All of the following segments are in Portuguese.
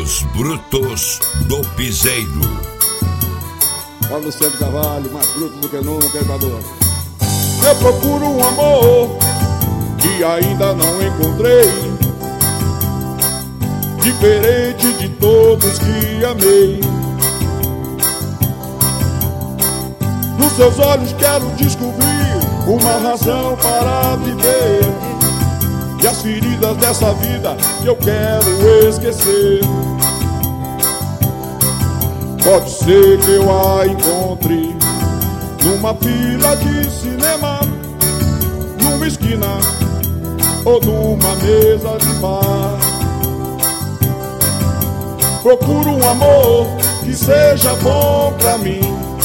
Os brutos do piseiro. Ó Luciano Carvalho, mais bruto do que nunca, queimador. Eu procuro um amor que ainda não encontrei, diferente de todos que amei. Nos seus olhos quero descobrir uma razão para viver, e as feridas dessa vida que eu quero esquecer. Pode ser que eu a encontre numa fila de cinema, numa esquina ou numa mesa de bar. Procuro um amor que seja bom pra mim.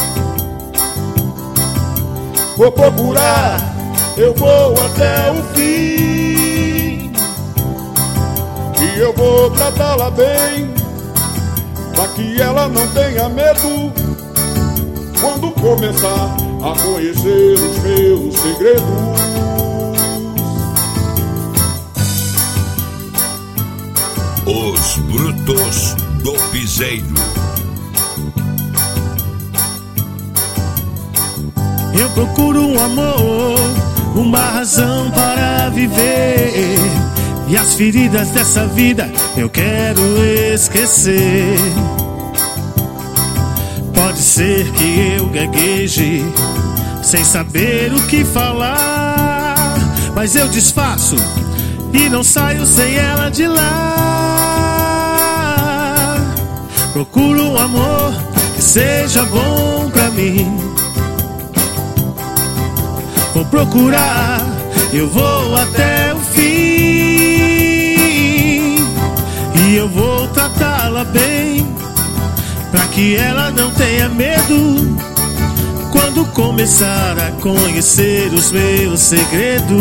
Vou procurar, eu vou até o fim, e eu vou tratá-la bem, pra que ela não tenha medo quando começar a conhecer os meus segredos. Os brutos do piseiro. Eu procuro um amor, uma razão para viver, e as feridas dessa vida eu quero esquecer. Pode ser que eu gagueje sem saber o que falar, mas eu disfarço e não saio sem ela de lá. Procuro um amor que seja bom pra mim. Vou procurar, eu vou até o fim, e eu vou tratá-la bem, pra que ela não tenha medo quando começar a conhecer os meus segredos.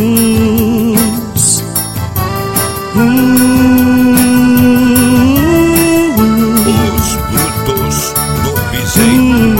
Os brutos do piseiro.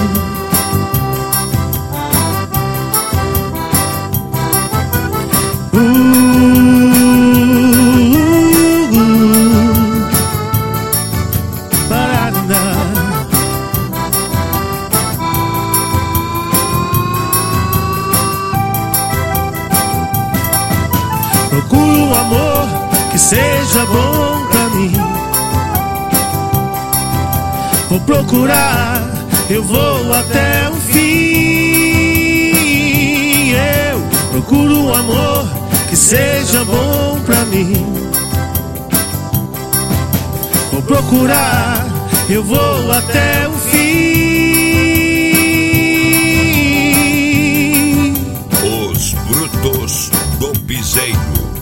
Procuro um amor que seja bom pra mim. Vou procurar, eu vou até o fim. Eu procuro um amor que seja bom pra mim. Vou procurar, eu vou até o fim. Os brutos do piseiro.